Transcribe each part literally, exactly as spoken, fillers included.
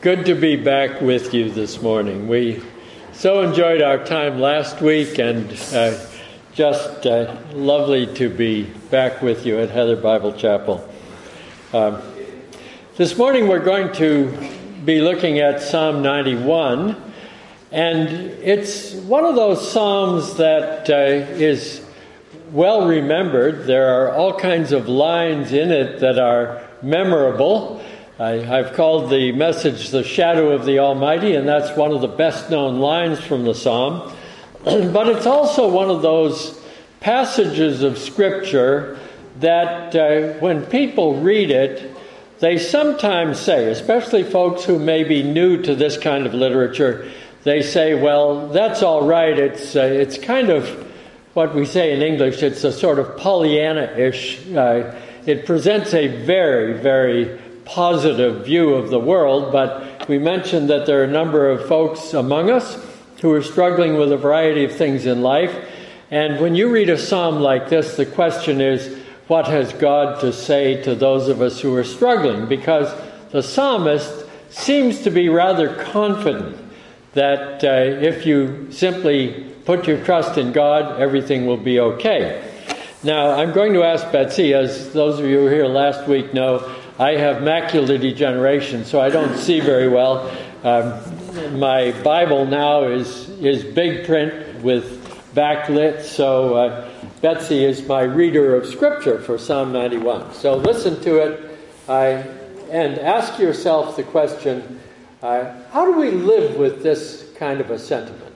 good to be back with you this morning. We so enjoyed our time last week, and uh, just uh, lovely to be back with you at Heather Bible Chapel. Um, this morning we're going to be looking at Psalm ninety-one, and it's one of those psalms that uh, is well remembered. There are all kinds of lines in it that are memorable. I, I've called the message "The Shadow of the Almighty," and that's one of the best known lines from the psalm. But it's also one of those passages of Scripture that uh, when people read it, they sometimes say, especially folks who may be new to this kind of literature, they say, well, that's all right. It's, uh, it's kind of what we say in English, it's a sort of Pollyanna-ish. Uh, it presents a very, very positive view of the world, but we mentioned that there are a number of folks among us who are struggling with a variety of things in life. And when you read a psalm like this, the question is, what has God to say to those of us who are struggling? Because the psalmist seems to be rather confident that uh, if you simply put your trust in God, everything will be okay. Now, I'm going to ask Betsy, as those of you who were here last week know, I have macular degeneration, so I don't see very well. Um, my Bible now is, is big print with backlit, so uh, Betsy is my reader of Scripture for Psalm ninety-one. So listen to it uh, and ask yourself the question, uh, how do we live with this kind of a sentiment?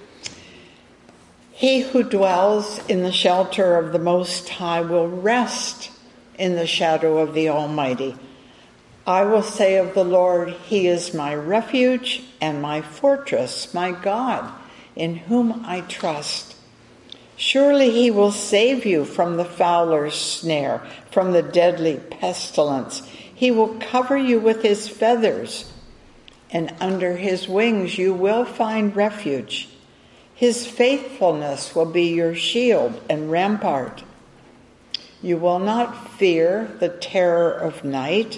He who dwells in the shelter of the Most High will rest in the shadow of the Almighty. I will say of the Lord, He is my refuge and my fortress, my God, in whom I trust. Surely He will save you from the fowler's snare, from the deadly pestilence. He will cover you with His feathers, and under His wings you will find refuge. His faithfulness will be your shield and rampart. You will not fear the terror of night,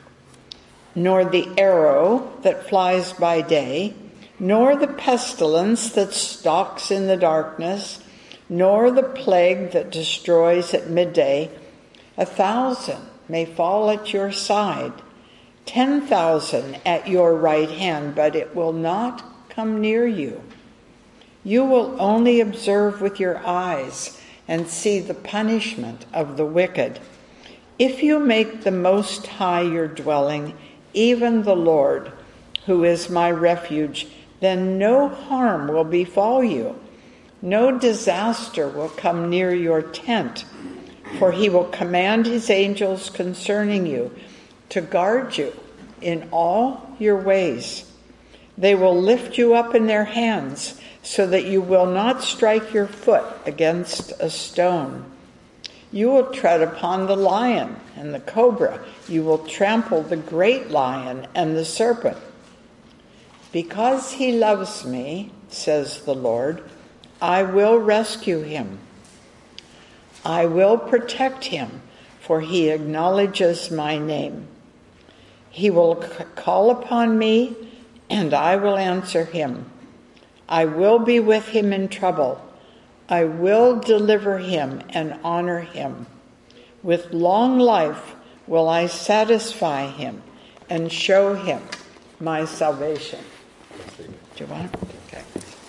nor the arrow that flies by day, nor the pestilence that stalks in the darkness, nor the plague that destroys at midday. A thousand may fall at your side, ten thousand at your right hand, but it will not come near you. You will only observe with your eyes and see the punishment of the wicked. If you make the Most High your dwelling, even the Lord, who is my refuge, then no harm will befall you. No disaster will come near your tent, for He will command His angels concerning you to guard you in all your ways. They will lift you up in their hands, so that you will not strike your foot against a stone. You will tread upon the lion and the cobra. You will trample the great lion and the serpent. Because He loves me, says the Lord, I will rescue him. I will protect him, for he acknowledges my name. He will c- call upon me, and I will answer him. I will be with him in trouble. I will deliver him and honor him. With long life will I satisfy him and show him my salvation. Do you want it? Okay.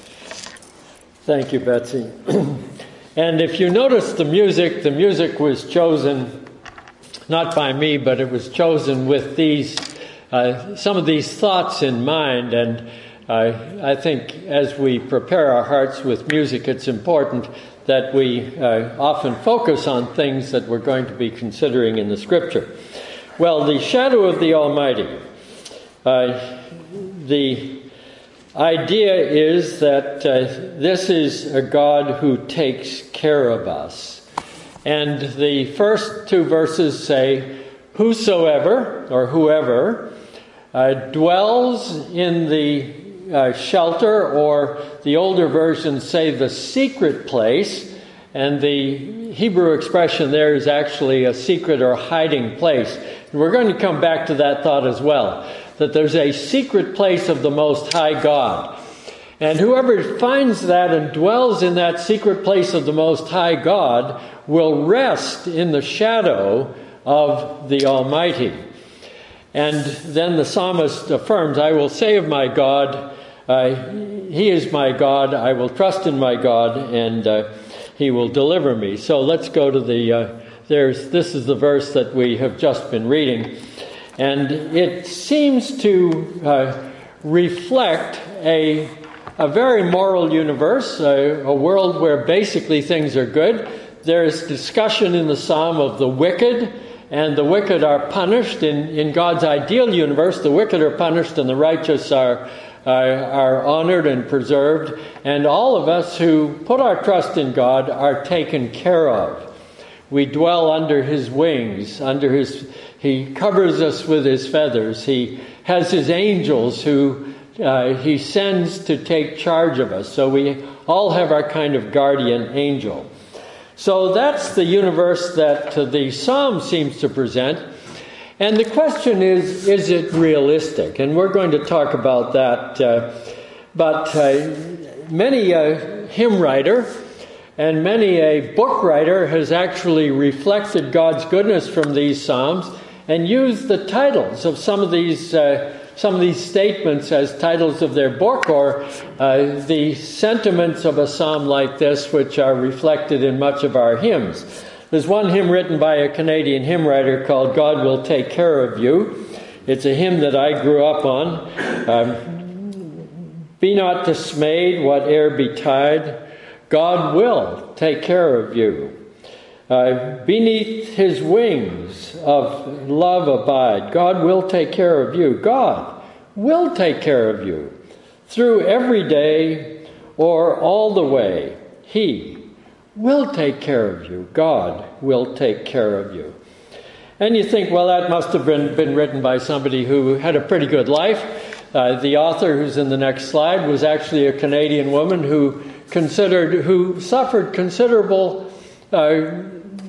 Thank you, Betsy. And if you notice the music, the music was chosen not by me, but it was chosen with these uh, some of these thoughts in mind. And uh, I think as we prepare our hearts with music, it's important that we uh, often focus on things that we're going to be considering in the Scripture. Well, the shadow of the Almighty. Uh, the idea is that uh, this is a God who takes care of us. And the first two verses say, whosoever, or whoever, uh, dwells in the uh, shelter, or the older versions say the secret place, and the Hebrew expression there is actually a secret or hiding place. And we're going to come back to that thought as well. that there's a secret place of the Most High God. And whoever finds that and dwells in that secret place of the Most High God will rest in the shadow of the Almighty. And then the psalmist affirms, I will say of my God, uh, He is my God, I will trust in my God, and uh, He will deliver me. So let's go to the, uh, there's this is the verse that we have just been reading. And it seems to uh, reflect a, a very moral universe, a, a world where basically things are good. There's discussion in the psalm of the wicked, and the wicked are punished. In, in God's ideal universe, the wicked are punished and the righteous are, are, are honored and preserved. And all of us who put our trust in God are taken care of. We dwell under His wings, under His, He covers us with His feathers. He has His angels who uh, He sends to take charge of us. So we all have our kind of guardian angel. So that's the universe that uh, the Psalm seems to present. And the question is, is it realistic? And we're going to talk about that. Uh, but uh, many a hymn writer and many a book writer has actually reflected God's goodness from these Psalms and used the titles of some of these uh, some of these statements as titles of their book, or uh, the sentiments of a psalm like this, which are reflected in much of our hymns. There's one hymn written by a Canadian hymn writer called God Will Take Care of You. It's a hymn that I grew up on. Um, Be not dismayed, whate'er betide, God will take care of you. Uh, beneath His wings of love abide. God will take care of you. God will take care of you. Through every day or all the way, He will take care of you. God will take care of you. And you think, well, that must have been, been written by somebody who had a pretty good life. Uh, the author, who's in the next slide, was actually a Canadian woman who considered, who suffered considerable uh,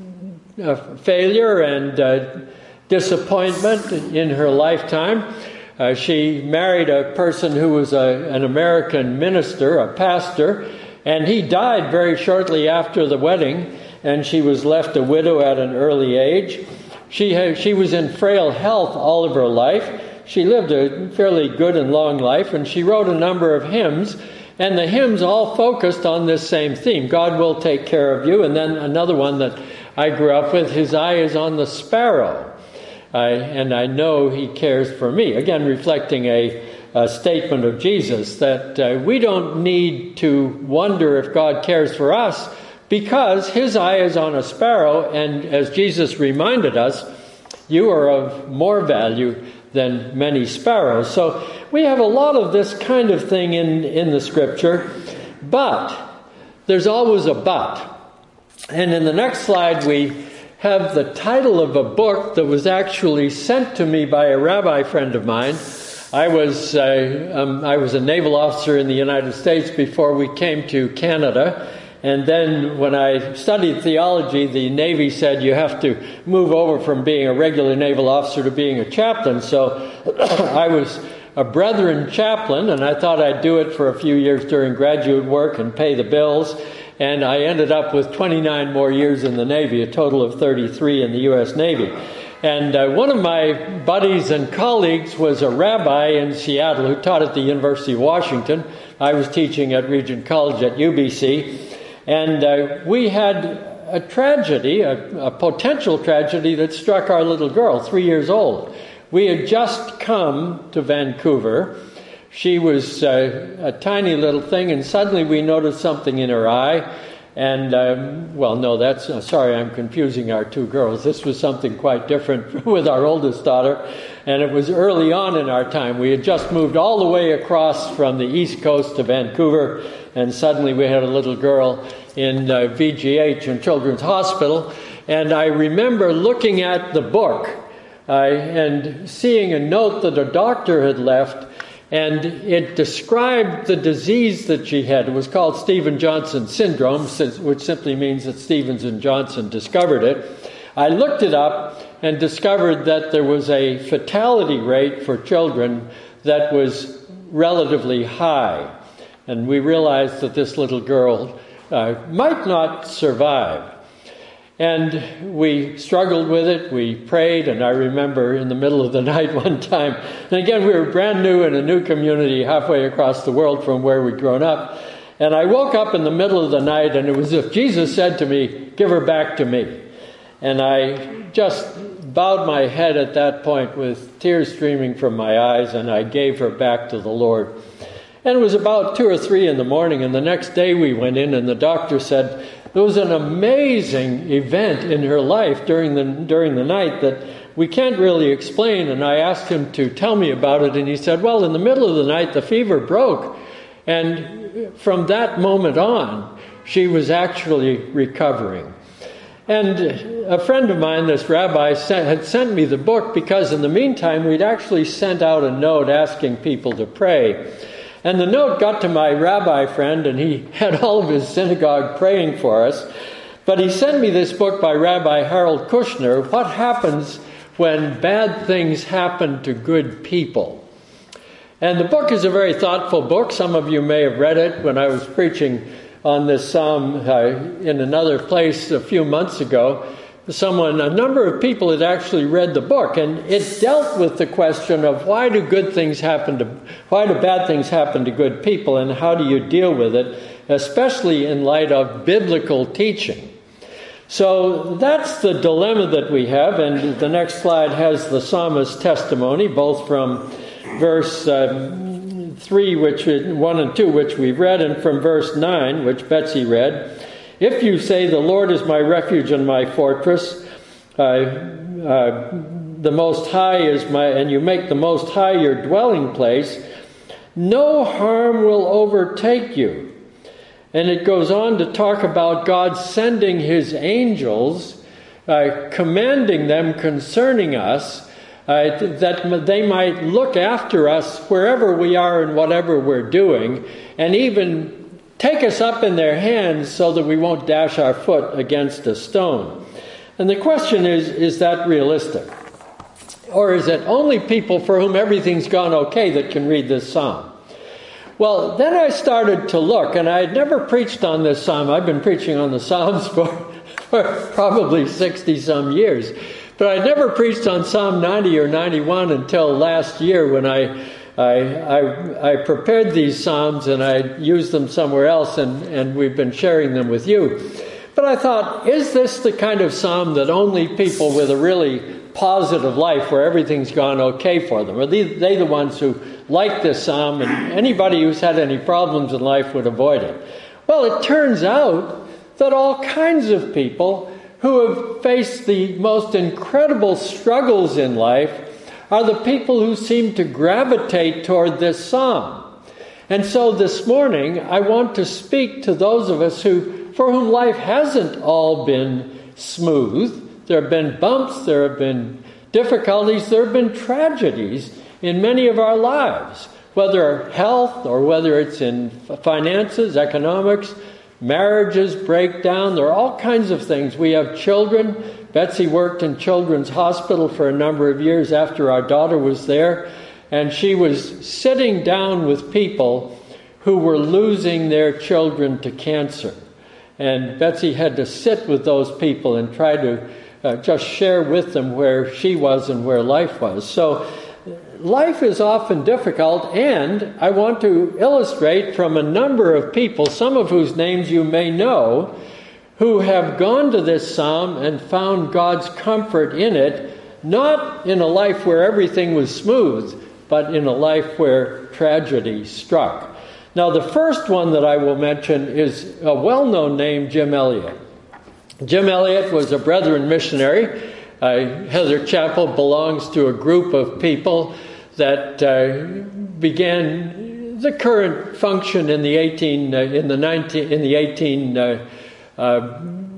Uh, failure and uh, disappointment in her lifetime. Uh, she married a person who was a, an American minister, a pastor, and he died very shortly after the wedding, and she was left a widow at an early age. She had, she was in frail health all of her life. She lived a fairly good and long life, and she wrote a number of hymns, and the hymns all focused on this same theme: God will take care of you. And then another one that I grew up with, His eye is on the sparrow, I, and I know He cares for me. Again, reflecting a, a statement of Jesus that uh, we don't need to wonder if God cares for us, because His eye is on a sparrow, and as Jesus reminded us, you are of more value than many sparrows. So we have a lot of this kind of thing in, in the Scripture, but there's always a but. And in the next slide, we have the title of a book that was actually sent to me by a rabbi friend of mine. I was uh, um, I was a naval officer in the United States before we came to Canada. And then when I studied theology, the Navy said you have to move over from being a regular naval officer to being a chaplain. So I was a brethren chaplain, and I thought I'd do it for a few years during graduate work and pay the bills. And I ended up with twenty-nine more years in the Navy, a total of thirty-three in the U S Navy. And uh, one of my buddies and colleagues was a rabbi in Seattle who taught at the University of Washington. I was teaching at Regent College at U B C. And uh, we had a tragedy, a, a potential tragedy that struck our little girl, three years old. We had just come to Vancouver. She was uh, a tiny little thing, and suddenly we noticed something in her eye. And, um, well, no, that's, uh, sorry, I'm confusing our two girls. This was something quite different with our oldest daughter. And it was early on in our time. We had just moved all the way across from the East Coast to Vancouver, and suddenly we had a little girl in uh, V G H in Children's Hospital. And I remember looking at the book uh, and seeing a note that a doctor had left, and it described the disease that she had. It was called Stephen-Johnson syndrome, which simply means that Stevens and Johnson discovered it. I looked it up and discovered that there was a fatality rate for children that was relatively high. And we realized that this little girl uh, might not survive. And we struggled with it, we prayed, and I remember in the middle of the night one time, and again we were brand new in a new community halfway across the world from where we'd grown up, and I woke up in the middle of the night and it was as if Jesus said to me, "Give her back to me." And I just bowed my head at that point with tears streaming from my eyes, and I gave her back to the Lord. And it was about two or three in the morning, and the next day we went in and the doctor said, there was an amazing event in her life during the during the night that we can't really explain. And I asked him to tell me about it, and he said, well, in the middle of the night, the fever broke. And from that moment on, she was actually recovering. And a friend of mine, this rabbi, sent, had sent me the book because in the meantime, we'd actually sent out a note asking people to pray. And the note got to my rabbi friend, and he had all of his synagogue praying for us. But he sent me this book by Rabbi Harold Kushner, What Happens When Bad Things Happen to Good People. And the book is a very thoughtful book. Some of you may have read it when I was preaching on this psalm uh, in another place a few months ago. Someone, a number of people had actually read the book, and it dealt with the question of why do good things happen to, why do bad things happen to good people, and how do you deal with it, especially in light of biblical teaching. So that's the dilemma that we have, and the next slide has the psalmist's testimony, both from verse uh, three, which one and two, which we've read, and from verse nine, which Betsy read. If you say, the Lord is my refuge and my fortress, uh, uh, the Most High is my, and you make the Most High your dwelling place, no harm will overtake you. And it goes on to talk about God sending his angels, uh, commanding them concerning us, uh, that they might look after us wherever we are and whatever we're doing, and even take us up in their hands so that we won't dash our foot against a stone. And the question is, is that realistic? Or is it only people for whom everything's gone okay that can read this psalm? Well, then I started to look, and I had never preached on this psalm. I've been preaching on the Psalms for, for probably sixty-some years. But I'd never preached on Psalm ninety or ninety-one until last year when I I, I, I prepared these psalms and I used them somewhere else, and, and we've been sharing them with you. But I thought, is this the kind of psalm that only people with a really positive life where everything's gone okay for them? Are they, they the ones who like this psalm, and anybody who's had any problems in life would avoid it? Well, it turns out that all kinds of people who have faced the most incredible struggles in life are the people who seem to gravitate toward this psalm. And so this morning, I want to speak to those of us who, for whom life hasn't all been smooth. There have been bumps, there have been difficulties, there have been tragedies in many of our lives, whether health or whether it's in finances, economics, marriages break down. There are all kinds of things. We have children. Betsy worked in Children's Hospital for a number of years after our daughter was there, and she was sitting down with people who were losing their children to cancer. And Betsy had to sit with those people and try to uh, just share with them where she was and where life was. So life is often difficult, and I want to illustrate from a number of people, some of whose names you may know, who have gone to this psalm and found God's comfort in it, not in a life where everything was smooth, but in a life where tragedy struck. Now, the first one that I will mention is a well-known name, Jim Elliot. Jim Elliot was a Brethren missionary. Uh, Heather Chapel belongs to a group of people that uh, began the current function in the eighteen uh, in the nineteen in the eighteen. Uh, uh,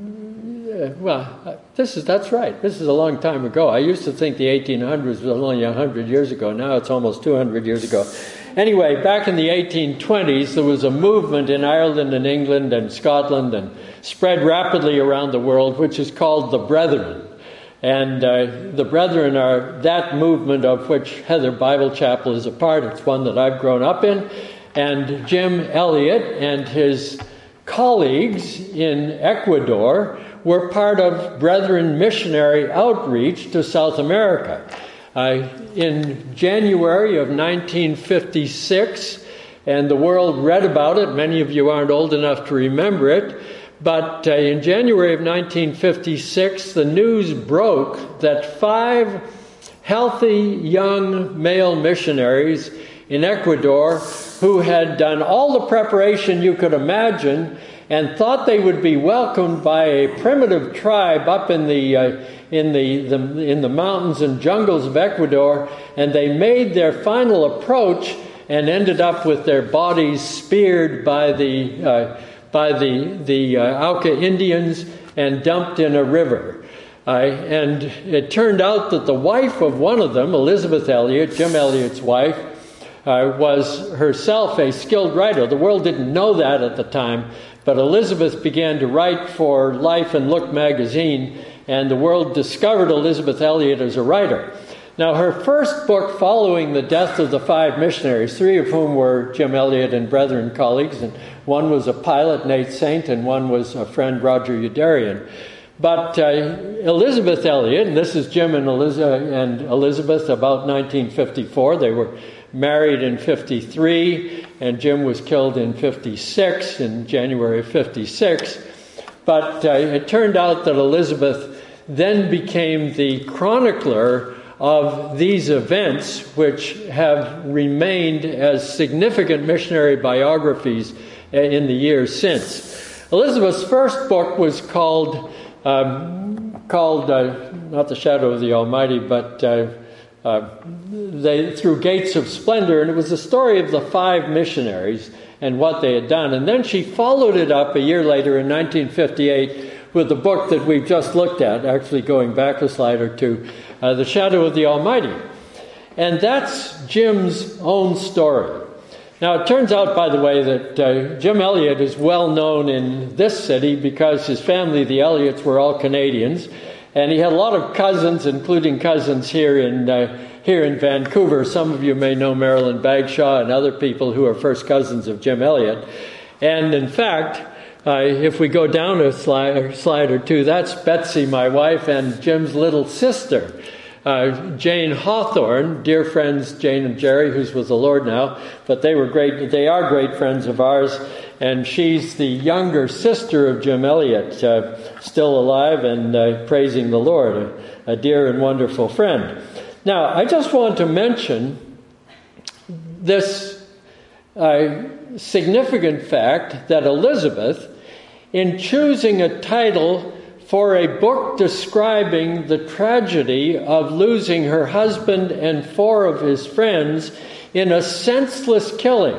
well, this is that's right. This is a long time ago. I used to think the eighteen hundreds was only a hundred years ago. Now it's almost two hundred years ago. Anyway, back in the eighteen twenties, there was a movement in Ireland and England and Scotland and spread rapidly around the world, which is called the Brethren. And uh, the brethren are that movement of which Heather Bible Chapel is a part. It's one that I've grown up in. And Jim Elliot and his colleagues in Ecuador were part of Brethren missionary outreach to South America. Uh, in January of nineteen fifty-six, and the world read about it. Many of you aren't old enough to remember it. But uh, in January of nineteen fifty-six, the news broke that five healthy young male missionaries in Ecuador who had done all the preparation you could imagine and thought they would be welcomed by a primitive tribe up in the uh, in the, the in the mountains and jungles of Ecuador, and they made their final approach and ended up with their bodies speared by the uh, by the the uh, Auca Indians and dumped in a river. Uh, and it turned out that the wife of one of them, Elizabeth Elliot, Jim Elliot's wife, uh, was herself a skilled writer. The world didn't know that at the time, but Elizabeth began to write for Life and Look magazine, and the world discovered Elizabeth Elliot as a writer. Now, her first book following the death of the five missionaries, three of whom were Jim Elliot and Brethren colleagues, and one was a pilot, Nate Saint, and one was a friend, Roger Udarian. But uh, Elizabeth Elliot, and this is Jim and, Eliz- and Elizabeth about nineteen fifty-four. They were married in fifty-three, and Jim was killed in fifty-six, in January of fifty-six. But uh, it turned out that Elizabeth then became the chronicler of these events, which have remained as significant missionary biographies in the years since. Elizabeth's first book was called, um, called uh, not The Shadow of the Almighty, but uh, uh, they, Through Gates of Splendor, and it was the story of the five missionaries and what they had done. And then she followed it up a year later in nineteen fifty-eight with the book that we've just looked at, actually going back a slide or two, uh, The Shadow of the Almighty. And that's Jim's own story. Now, it turns out, by the way, that uh, Jim Elliot is well known in this city because his family, the Elliots, were all Canadians. And he had a lot of cousins, including cousins here in uh, here in Vancouver. Some of you may know Marilyn Bagshaw and other people who are first cousins of Jim Elliot. And in fact, uh, if we go down a slide, a slide or two, that's Betsy, my wife, and Jim's little sister. Uh, Jane Hawthorne, dear friends Jane and Jerry, who's with the Lord now, but they were great. They are great friends of ours, and she's the younger sister of Jim Elliot, uh, still alive and uh, praising the Lord, a, a dear and wonderful friend. Now, I just want to mention this uh, significant fact that Elizabeth, in choosing a title for a book describing the tragedy of losing her husband and four of his friends in a senseless killing,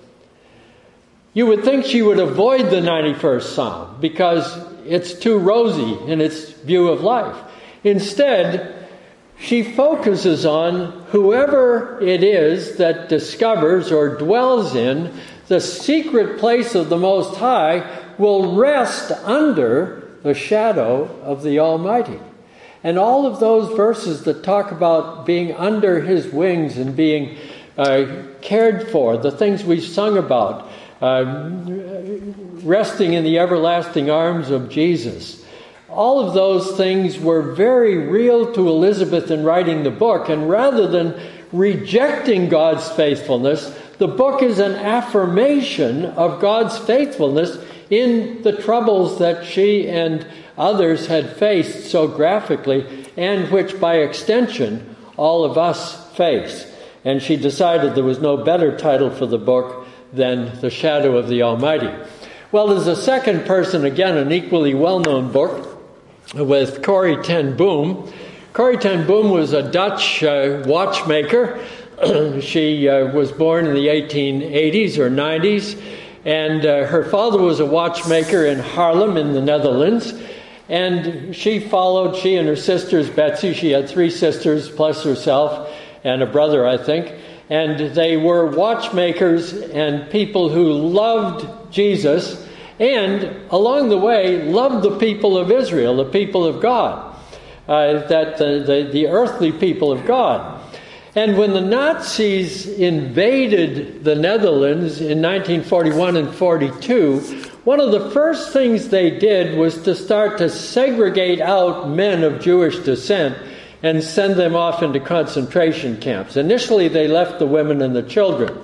you would think she would avoid the ninety-first Psalm because it's too rosy in its view of life. Instead, she focuses on whoever it is that discovers or dwells in the secret place of the Most High will rest under the shadow of the Almighty. And all of those verses that talk about being under His wings and being uh, cared for, the things we've sung about, uh, resting in the everlasting arms of Jesus, all of those things were very real to Elizabeth in writing the book. And rather than rejecting God's faithfulness, the book is an affirmation of God's faithfulness in the troubles that she and others had faced so graphically, and which by extension all of us face. And she decided there was no better title for the book than The Shadow of the Almighty. Well, there's a second person, again, an equally well-known book with Corrie ten Boom. Corrie ten Boom was a Dutch uh, watchmaker. She uh, was born in the eighteen eighties or nineties. And uh, her father was a watchmaker in Haarlem in the Netherlands. And she followed, she and her sisters, Betsy, she had three sisters plus herself and a brother, I think. And they were watchmakers and people who loved Jesus and, along the way, loved the people of Israel, the people of God. uh, that the, the, the earthly people of God. And when the Nazis invaded the Netherlands in nineteen forty-one and forty-two, one of the first things they did was to start to segregate out men of Jewish descent and send them off into concentration camps. Initially, they left the women and the children.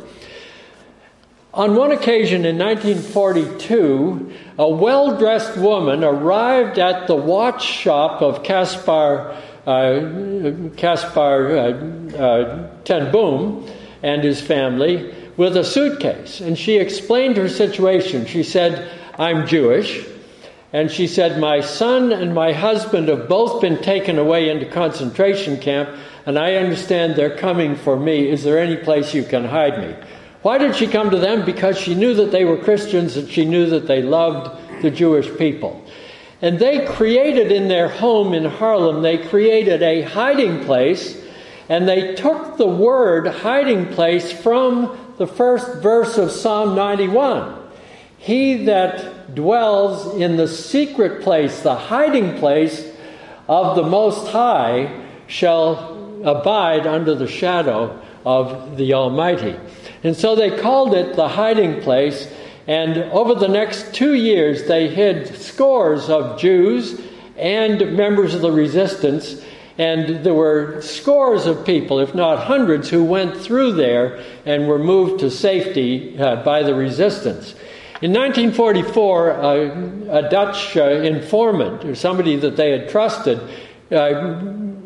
On one occasion in nineteen forty-two, a well-dressed woman arrived at the watch shop of Caspar uh, Caspar uh, uh, ten Boom and his family with a suitcase. And she explained her situation. She said, "I'm Jewish." And she said, "My son and my husband have both been taken away into concentration camp, and I understand they're coming for me. Is there any place you can hide me?" Why did she come to them? Because she knew that they were Christians and she knew that they loved the Jewish people. And they created in their home in Haarlem, they created a hiding place, and they took the word hiding place from the first verse of Psalm ninety-one. He that dwells in the secret place, the hiding place of the Most High, shall abide under the shadow of the Almighty. And so they called it the hiding place, and over the next two years they hid scores of Jews and members of the resistance, and there were scores of people, if not hundreds, who went through there and were moved to safety uh, by the resistance. In nineteen forty-four, uh, a Dutch uh, informant, or somebody that they had trusted, uh,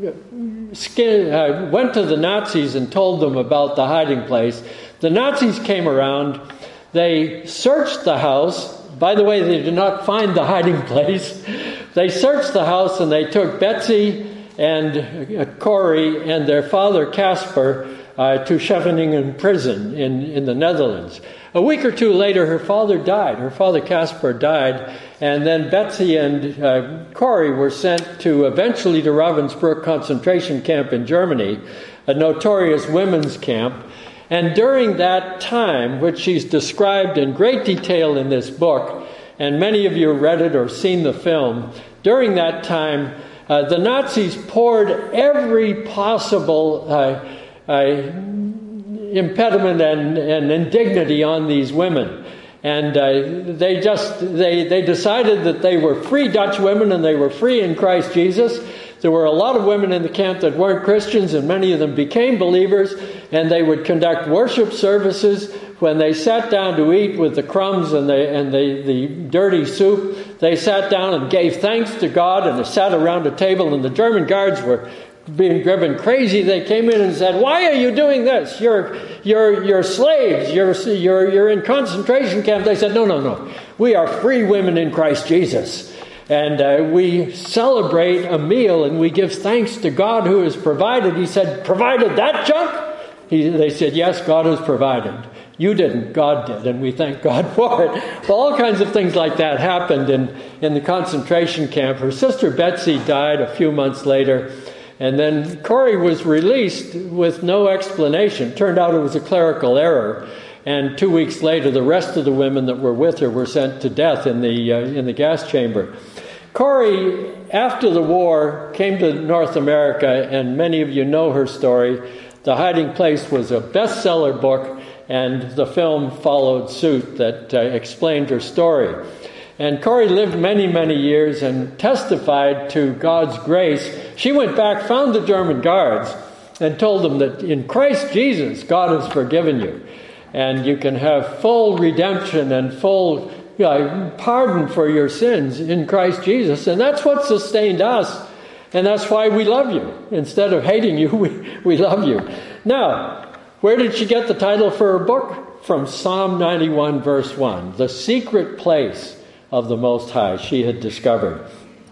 skin, uh, went to the Nazis and told them about the hiding place. The Nazis came around. They searched the house. By the way, they did not find the hiding place. They searched the house and they took Betsy and uh, Corrie and their father Caspar uh, to Scheveningen prison in, in the Netherlands. A week or two later, her father died. Her father Caspar died, and then Betsy and uh, Corrie were sent to eventually to Ravensbrück concentration camp in Germany, a notorious women's camp. And during that time, which she's described in great detail in this book, and many of you read it or seen the film, during that time, uh, the Nazis poured every possible uh, uh, impediment and, and indignity on these women. And uh, they just, they, they decided that they were free Dutch women and they were free in Christ Jesus. There were a lot of women in the camp that weren't Christians, and many of them became believers, and they would conduct worship services. When they sat down to eat with the crumbs and, the, and the, the dirty soup, they sat down and gave thanks to God, and they sat around a table, and the German guards were being driven crazy. They came in and said, "Why are you doing this? You're, you're, you're slaves. You're, you're, you're in concentration camp." They said, "No, no, no. We are free women in Christ Jesus. And uh, we celebrate a meal and we give thanks to God who has provided." He said, "Provided that junk?" He, they said, "Yes, God has provided. You didn't, God did, and we thank God for it." Well, all kinds of things like that happened in, in the concentration camp. Her sister Betsy died a few months later, and then Corrie was released with no explanation. Turned out it was a clerical error. And two weeks later, the rest of the women that were with her were sent to death in the uh, in the gas chamber. Corrie, after the war, came to North America, and many of you know her story. The Hiding Place was a bestseller book, and the film followed suit that uh, explained her story. And Corrie lived many, many years and testified to God's grace. She went back, found the German guards, and told them that in Christ Jesus, God has forgiven you. And you can have full redemption and full uh, pardon for your sins in Christ Jesus. And that's what sustained us. And that's why we love you. Instead of hating you, we, we love you. Now, where did she get the title for her book? From Psalm ninety-one, verse one. The secret place of the Most High she had discovered.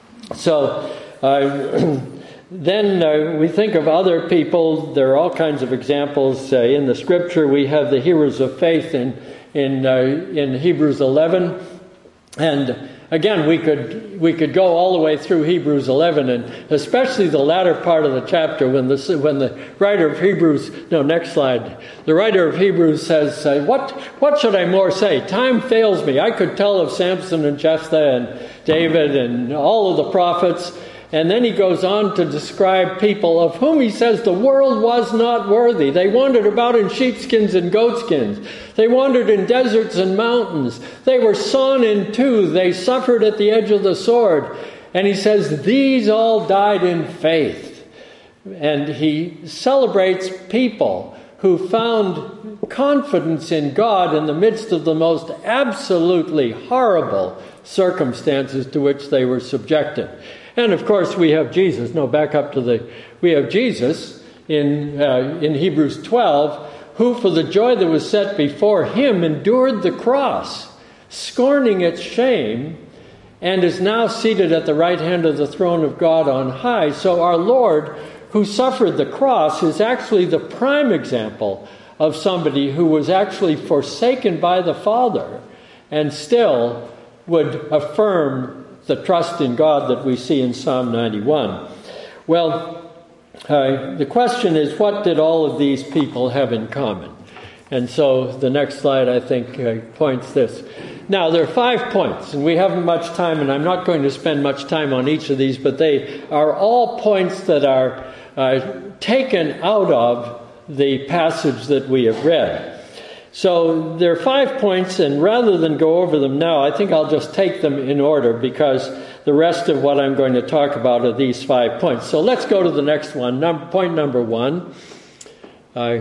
So, uh, Then uh, we think of other people. There are all kinds of examples uh, in the Scripture. We have the heroes of faith in in uh, in Hebrews eleven, and again we could we could go all the way through Hebrews eleven, and especially the latter part of the chapter when the when the writer of Hebrews. No, next slide. The writer of Hebrews says, uh, "What what should I more say? Time fails me. I could tell of Samson and Jephthah and David and all of the prophets." And then he goes on to describe people of whom he says the world was not worthy. They wandered about in sheepskins and goatskins. They wandered in deserts and mountains. They were sawn in two. They suffered at the edge of the sword. And he says these all died in faith. And he celebrates people who found confidence in God in the midst of the most absolutely horrible circumstances to which they were subjected. And of course we have Jesus. No, back up to the, we have Jesus in uh, in Hebrews twelve, who for the joy that was set before him endured the cross, scorning its shame, and is now seated at the right hand of the throne of God on high. So our Lord, who suffered the cross, is actually the prime example of somebody who was actually forsaken by the Father and still would affirm the trust in God that we see in Psalm ninety-one. Well, uh, the question is, what did all of these people have in common? And so the next slide, I think, uh, points this. Now, there are five points, and we haven't much time, and I'm not going to spend much time on each of these, but they are all points that are uh, taken out of the passage that we have read. So there are five points, and rather than go over them now, I think I'll just take them in order because the rest of what I'm going to talk about are these five points. So let's go to the next one. Num- point number one. Uh,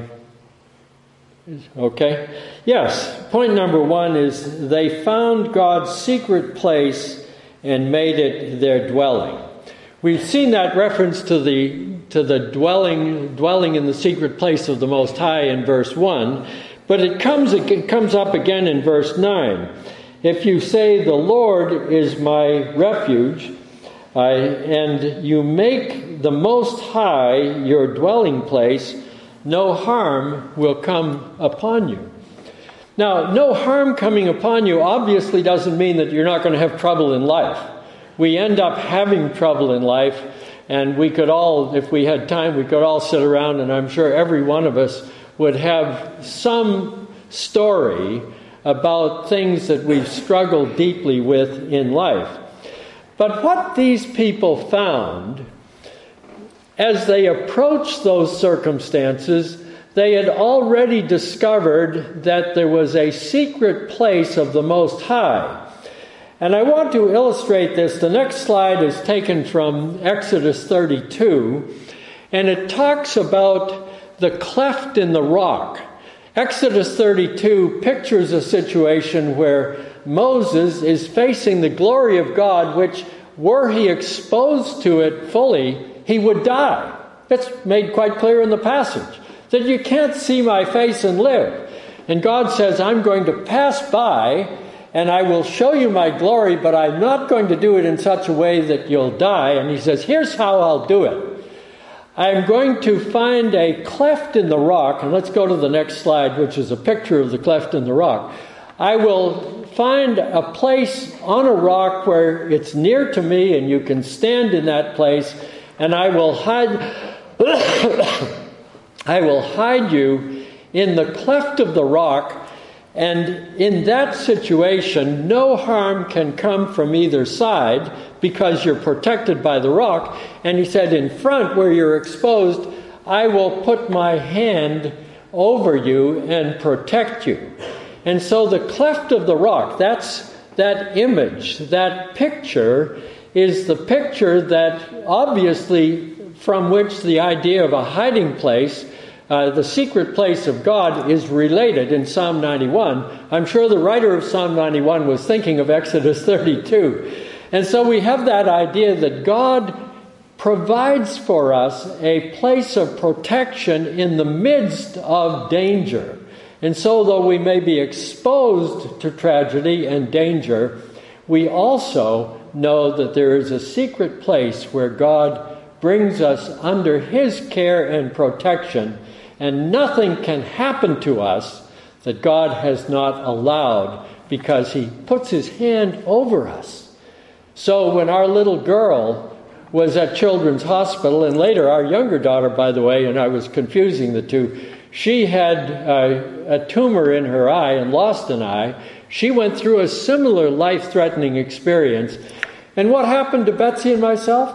okay. Yes, point number one is they found God's secret place and made it their dwelling. We've seen that reference to the to the dwelling dwelling in the secret place of the Most High in verse one. But it comes, it comes up again in verse nine. If you say, the Lord is my refuge, uh, and you make the Most High your dwelling place, no harm will come upon you. Now, no harm coming upon you obviously doesn't mean that you're not going to have trouble in life. We end up having trouble in life, and we could all, if we had time, we could all sit around, and I'm sure every one of us would have some story about things that we've struggled deeply with in life. But what these people found, as they approached those circumstances, they had already discovered that there was a secret place of the Most High. And I want to illustrate this. The next slide is taken from Exodus thirty-two, and it talks about the cleft in the rock. Exodus thirty-two pictures a situation where Moses is facing the glory of God, which, were he exposed to it fully, he would die. It's made quite clear in the passage that you can't see my face and live. And God says, I'm going to pass by and I will show you my glory, but I'm not going to do it in such a way that you'll die. And he says, here's how I'll do it. I'm going to find a cleft in the rock, and let's go to the next slide, which is a picture of the cleft in the rock. I will find a place on a rock where it's near to me, and you can stand in that place, and I will hide I will hide you in the cleft of the rock, and in that situation, no harm can come from either side because you're protected by the rock. And he said, in front where you're exposed, I will put my hand over you and protect you. And so the cleft of the rock, that's that image, that picture is the picture that obviously from which the idea of a hiding place, Uh, the secret place of God, is related in Psalm ninety-one. I'm sure the writer of Psalm ninety-one was thinking of Exodus thirty-two. And so we have that idea that God provides for us a place of protection in the midst of danger. And so though we may be exposed to tragedy and danger, we also know that there is a secret place where God brings us under His care and protection. And nothing can happen to us that God has not allowed because He puts His hand over us. So when our little girl was at Children's Hospital, and later our younger daughter, by the way, and I was confusing the two, she had uh, a tumor in her eye and lost an eye. She went through a similar life-threatening experience. And what happened to Betsy and myself?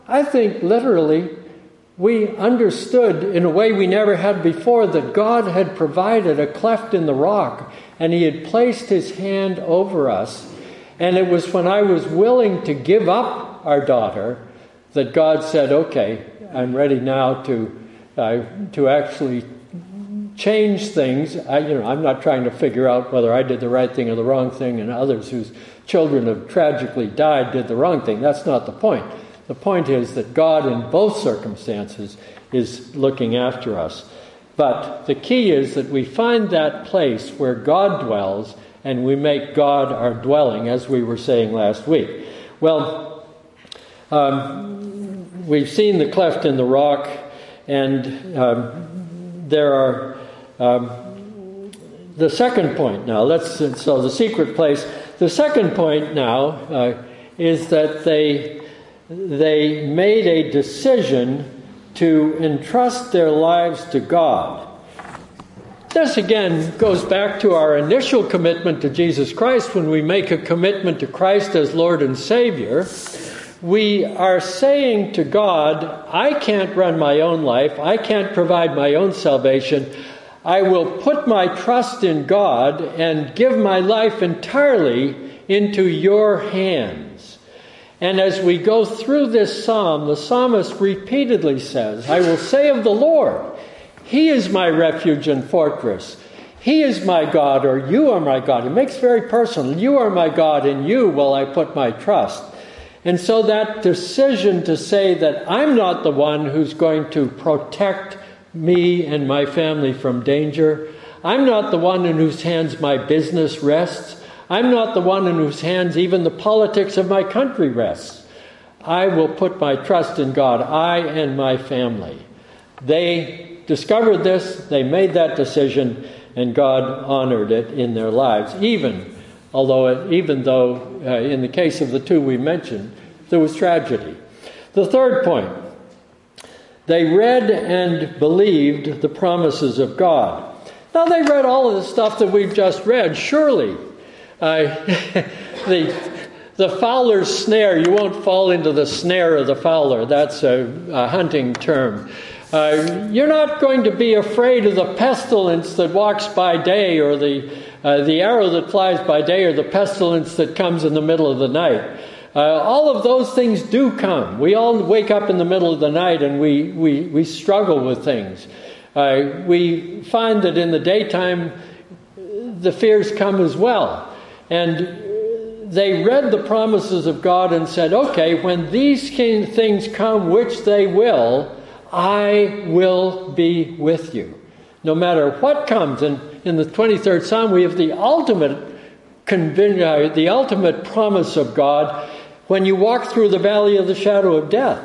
I think literally we understood in a way we never had before that God had provided a cleft in the rock and he had placed his hand over us. And it was when I was willing to give up our daughter that God said, okay, I'm ready now to uh, to actually change things. I, you know, I'm not trying to figure out whether I did the right thing or the wrong thing, and others whose children have tragically died did the wrong thing. That's not the point. The point is that God in both circumstances is looking after us. But the key is that we find that place where God dwells and we make God our dwelling, as we were saying last week. Well, um, we've seen the cleft in the rock, and um, there are um, the second point now. Let's so the secret place. The second point now uh, is that they they made a decision to entrust their lives to God. This again goes back to our initial commitment to Jesus Christ. When we make a commitment to Christ as Lord and Savior, we are saying to God, I can't run my own life. I can't provide my own salvation. I will put my trust in God and give my life entirely into your hands. And as we go through this psalm, the psalmist repeatedly says, I will say of the Lord, He is my refuge and fortress. He is my God, or you are my God. It makes it very personal. You are my God, in you will I put my trust. And so that decision to say that I'm not the one who's going to protect me and my family from danger. I'm not the one in whose hands my business rests. I'm not the one in whose hands even the politics of my country rests. I will put my trust in God, I and my family. They discovered this, they made that decision, and God honored it in their lives, even although it, even though uh, in the case of the two we mentioned, there was tragedy. The third point, they read and believed the promises of God. Now they read all of the stuff that we've just read, surely. Uh, the the fowler's snare, you won't fall into the snare of the fowler. That's a, a hunting term. Uh, you're not going to be afraid of the pestilence that walks by day, or the uh, the arrow that flies by day, or the pestilence that comes in the middle of the night. Uh, all of those things do come. We all wake up in the middle of the night and we, we, we struggle with things. Uh, we find that in the daytime the fears come as well. And they read the promises of God and said, okay, when these things come, which they will, I will be with you. No matter what comes. And in the twenty-third Psalm, we have the ultimate, conv- the ultimate promise of God. When you walk through the valley of the shadow of death,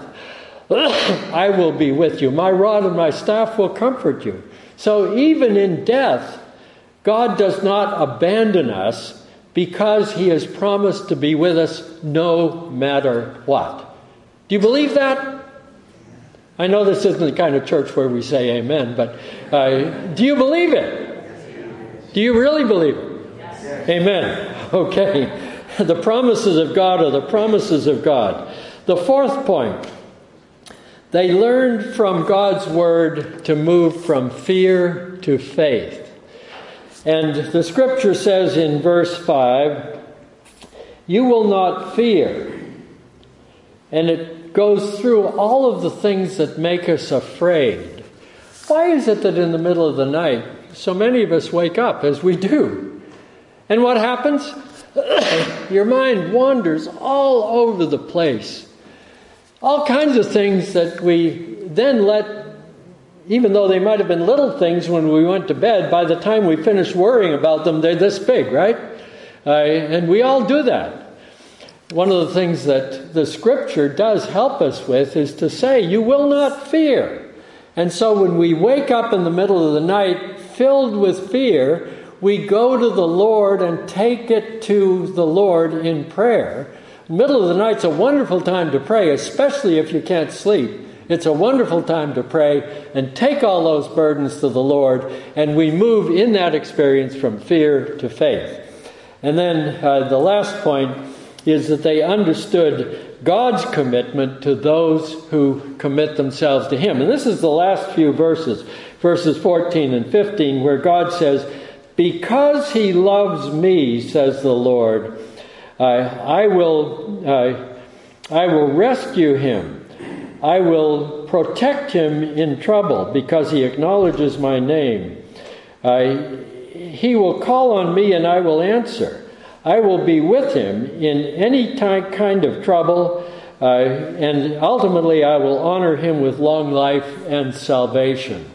I will be with you. My rod and my staff will comfort you. So even in death, God does not abandon us, because he has promised to be with us no matter what. Do you believe that? I know this isn't the kind of church where we say amen, but uh, do you believe it? Do you really believe it? Yes. Amen. Okay. The promises of God are the promises of God. The fourth point, they learned from God's word to move from fear to faith. And the scripture says in verse five, you will not fear. And it goes through all of the things that make us afraid. Why is it that in the middle of the night, so many of us wake up as we do? And what happens? Your mind wanders all over the place. All kinds of things that we then let, even though they might have been little things when we went to bed, by the time we finish worrying about them, they're this big, right? Uh, and we all do that. One of the things that the scripture does help us with is to say, you will not fear. And so when we wake up in the middle of the night filled with fear, we go to the Lord and take it to the Lord in prayer. Middle of the night's a wonderful time to pray, especially if you can't sleep. It's a wonderful time to pray and take all those burdens to the Lord, and we move in that experience from fear to faith. And then uh, the last point is that they understood God's commitment to those who commit themselves to Him. And this is the last few verses, verses fourteen and fifteen, where God says, "Because He loves me, says the Lord, uh, I will, uh, I will rescue him. I will protect him in trouble because he acknowledges my name. Uh, he will call on me and I will answer. I will be with him in any ty- kind of trouble, uh, and ultimately I will honor him with long life and salvation."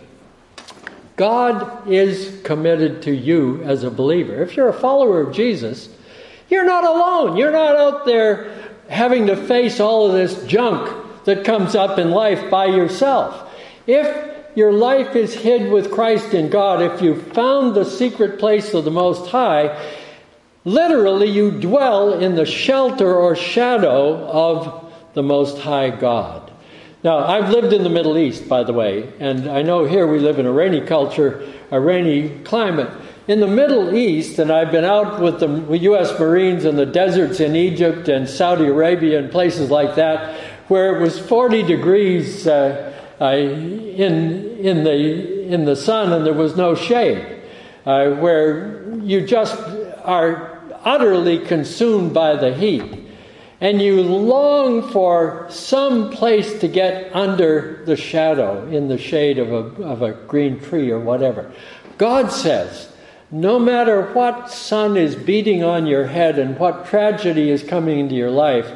God is committed to you as a believer. If you're a follower of Jesus, you're not alone. You're not out there having to face all of this junk that comes up in life by yourself. If your life is hid with Christ in God, if you found the secret place of the Most High, literally you dwell in the shelter or shadow of the Most High God. Now, I've lived in the Middle East, by the way, and I know here we live in a rainy culture, a rainy climate. In the Middle East, and I've been out with the U S Marines in the deserts in Egypt and Saudi Arabia and places like that, where it was forty degrees uh, uh, in in the in the sun and there was no shade, uh, where you just are utterly consumed by the heat. And you long for some place to get under the shadow, in the shade of a, of a green tree or whatever. God says, no matter what sun is beating on your head and what tragedy is coming into your life,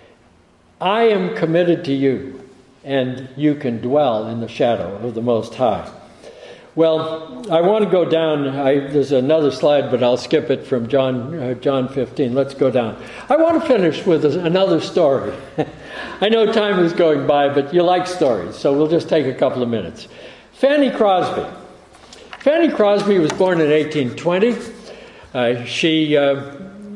I am committed to you, and you can dwell in the shadow of the Most High. Well, I want to go down. I, there's another slide, but I'll skip it from John uh, John fifteen. Let's go down. I want to finish with another story. I know time is going by, but you like stories, so we'll just take a couple of minutes. Fanny Crosby. Fanny Crosby was born in eighteen twenty. Uh, she uh,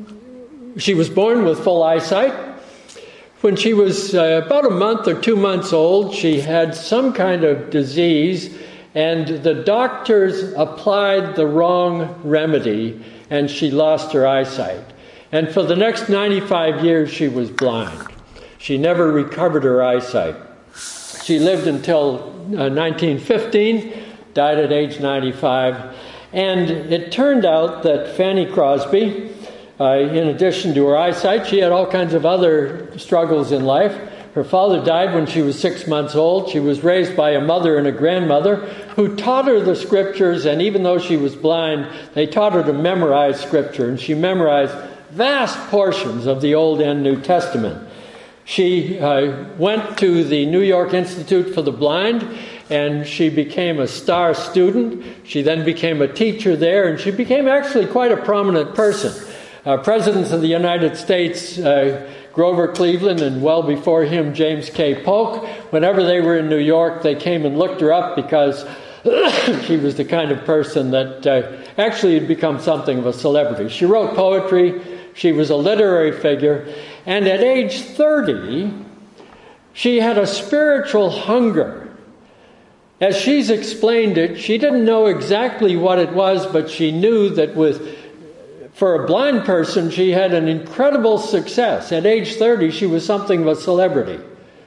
she was born with full eyesight. When she was uh, about a month or two months old, she had some kind of disease, and the doctors applied the wrong remedy, and she lost her eyesight. And for the next ninety-five years, she was blind. She never recovered her eyesight. She lived until uh, nineteen fifteen, died at age ninety-five. And it turned out that Fanny Crosby, uh, in addition to her eyesight, she had all kinds of other struggles in life. Her father died when she was six months old. She was raised by a mother and a grandmother who taught her the scriptures, and even though she was blind, they taught her to memorize scripture, and she memorized vast portions of the Old and New Testament. She uh, went to the New York Institute for the Blind, and she became a star student. She then became a teacher there, and she became actually quite a prominent person. Uh, presidents of the United States, uh, Grover Cleveland, and well before him, James K. Polk, whenever they were in New York, they came and looked her up because she was the kind of person that uh, actually had become something of a celebrity. She wrote poetry. She was a literary figure. And at age thirty, she had a spiritual hunger. As she's explained it, she didn't know exactly what it was, but she knew that with for a blind person, she had an incredible success. At age thirty, she was something of a celebrity.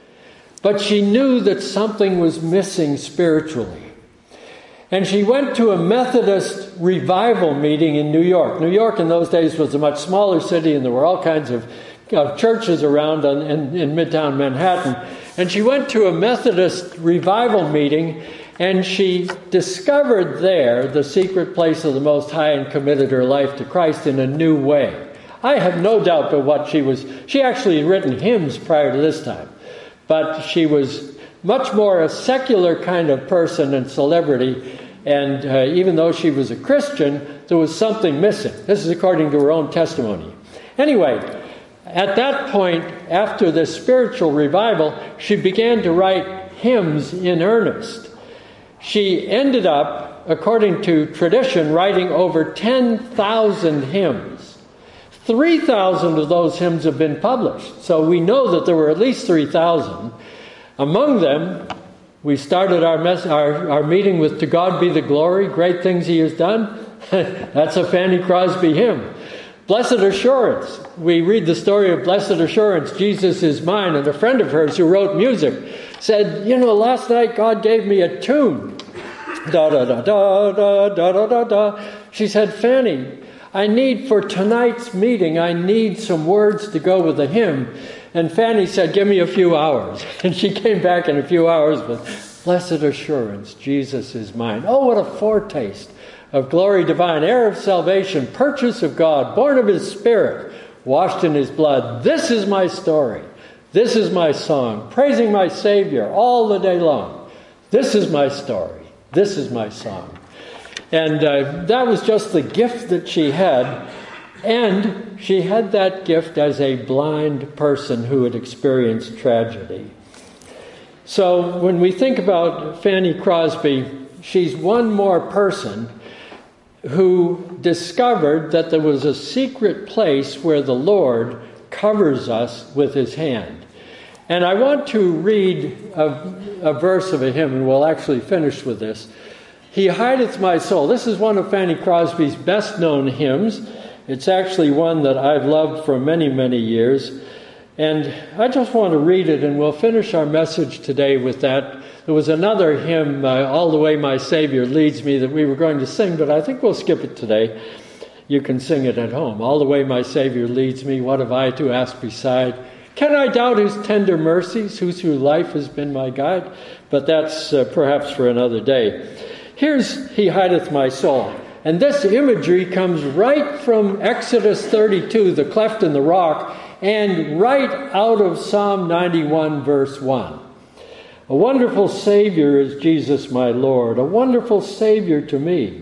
But she knew that something was missing spiritually. And she went to a Methodist revival meeting in New York. New York in those days was a much smaller city, and there were all kinds of, of churches around on, in, in Midtown Manhattan. And she went to a Methodist revival meeting, and she discovered there the secret place of the Most High and committed her life to Christ in a new way. I have no doubt but what she was. She actually had written hymns prior to this time, but she was much more a secular kind of person and celebrity. And uh, even though she was a Christian, there was something missing. This is according to her own testimony. Anyway, at that point, after this spiritual revival, she began to write hymns in earnest. She ended up, according to tradition, writing over ten thousand hymns. three thousand of those hymns have been published. So we know that there were at least three thousand. Among them, we started our, mess- our, our meeting with "To God Be the Glory, Great Things He Has Done." That's a Fanny Crosby hymn. Blessed assurance. We read the story of blessed assurance. Jesus is mine. And a friend of hers who wrote music said, you know, last night God gave me a tune. Da da da da da da da da da. She said, Fanny, I need for tonight's meeting, I need some words to go with the hymn. And Fanny said, give me a few hours. And she came back in a few hours with blessed assurance, Jesus is mine. Oh, what a foretaste of glory divine, heir of salvation, purchase of God, born of his Spirit, washed in his blood. This is my story. This is my song, praising my Savior all the day long. This is my story. This is my song. And uh, that was just the gift that she had. And she had that gift as a blind person who had experienced tragedy. So when we think about Fanny Crosby, she's one more person who discovered that there was a secret place where the Lord covers us with his hand. And I want to read a, a verse of a hymn, and we'll actually finish with this. He hideth my soul. This is one of Fanny Crosby's best-known hymns. It's actually one that I've loved for many, many years. And I just want to read it, and we'll finish our message today with that. There was another hymn, uh, All the Way My Savior Leads Me, that we were going to sing, but I think we'll skip it today. You can sing it at home. All the way my Savior leads me, what have I to ask beside? Can I doubt his tender mercies, who through life has been my guide? But that's uh, perhaps for another day. Here's He hideth my soul. And this imagery comes right from Exodus thirty-two, the cleft in the rock, and right out of Psalm ninety-one, verse one. A wonderful Savior is Jesus my Lord, a wonderful Savior to me.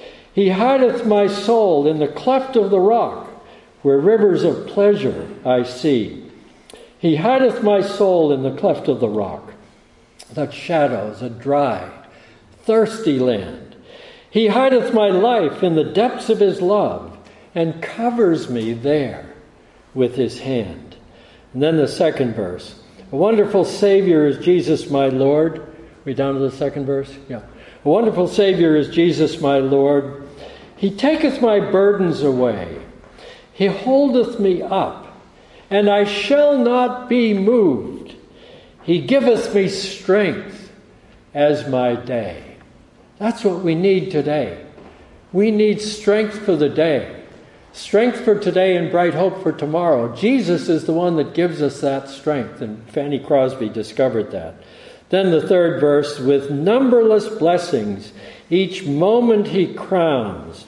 He hideth my soul in the cleft of the rock, where rivers of pleasure I see. He hideth my soul in the cleft of the rock, that shadows a dry, thirsty land. He hideth my life in the depths of his love, and covers me there with his hand. And then the second verse. A wonderful Savior is Jesus my Lord. Are we down to the second verse? Yeah. A wonderful Savior is Jesus my Lord. He taketh my burdens away. He holdeth me up, and I shall not be moved. He giveth me strength as my day. That's what we need today. We need strength for the day. Strength for today and bright hope for tomorrow. Jesus is the one that gives us that strength, and Fanny Crosby discovered that. Then the third verse, with numberless blessings, each moment he crowns,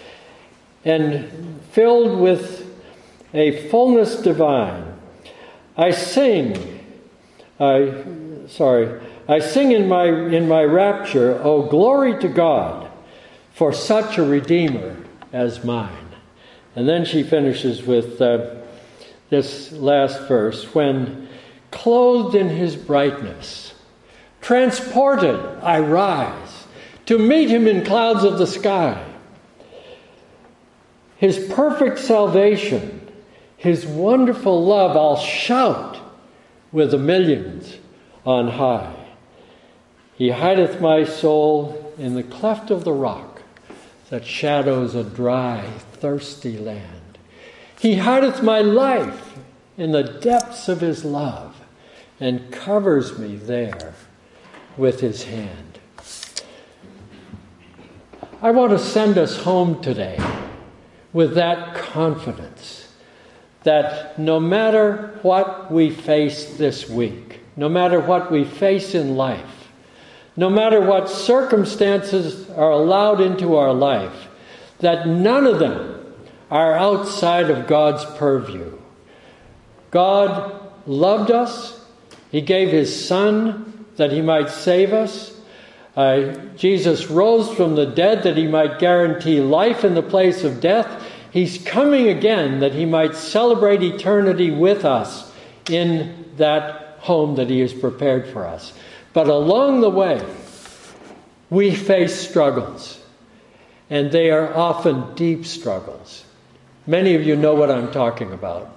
and filled with a fullness divine. I sing, I, sorry, I sing in my, in my rapture, oh glory to God, for such a Redeemer as mine. And then she finishes with uh, this last verse. When clothed in his brightness, transported I rise to meet him in clouds of the sky. His perfect salvation, his wonderful love, I'll shout with the millions on high. He hideth my soul in the cleft of the rock that shadows a dry, thirsty land. He hideth my life in the depths of his love, and covers me there with his hand. I want to send us home today with that confidence that no matter what we face this week, no matter what we face in life, no matter what circumstances are allowed into our life, that none of them are outside of God's purview. God loved us. He gave his Son that he might save us. Uh, Jesus rose from the dead that he might guarantee life in the place of death. He's coming again that he might celebrate eternity with us in that home that he has prepared for us. But along the way, we face struggles, and they are often deep struggles. Many of you know what I'm talking about.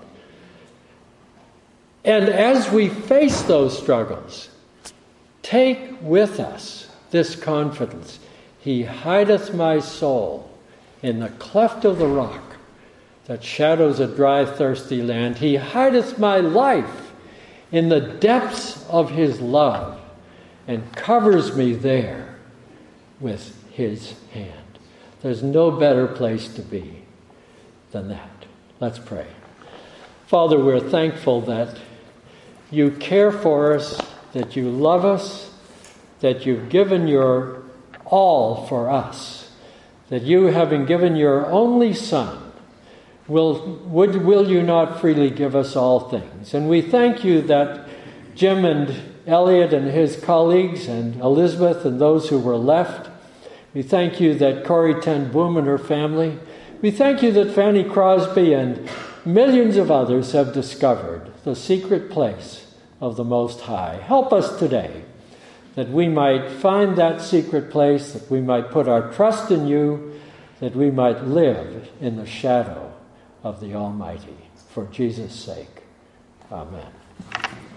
And as we face those struggles, take with us this confidence. He hideth my soul in the cleft of the rock, that shadows a dry, thirsty land. He hideth my life in the depths of his love and covers me there with his hand. There's no better place to be than that. Let's pray. Father, we're thankful that you care for us, that you love us, that you've given your all for us, that you, having given your only Son, will, would, will you not freely give us all things? And we thank you that Jim and Elliot and his colleagues and Elizabeth and those who were left, we thank you that Corrie ten Boom and her family, we thank you that Fanny Crosby and millions of others have discovered the secret place of the Most High. Help us today that we might find that secret place, that we might put our trust in you, that we might live in the shadow of the Almighty. For Jesus' sake, amen.